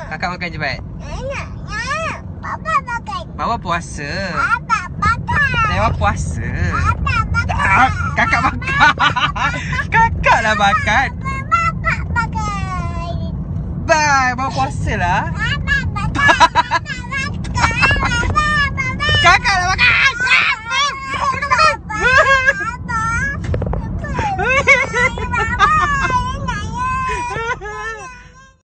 Kakak makan je, Bat. Papa makan. Bapa puasa. Papa makan. Dewa puasa. Papa makan. Kakak makan. Kakak lah makan. Papa makan. Bye, bapa puasa lah. Papa makan.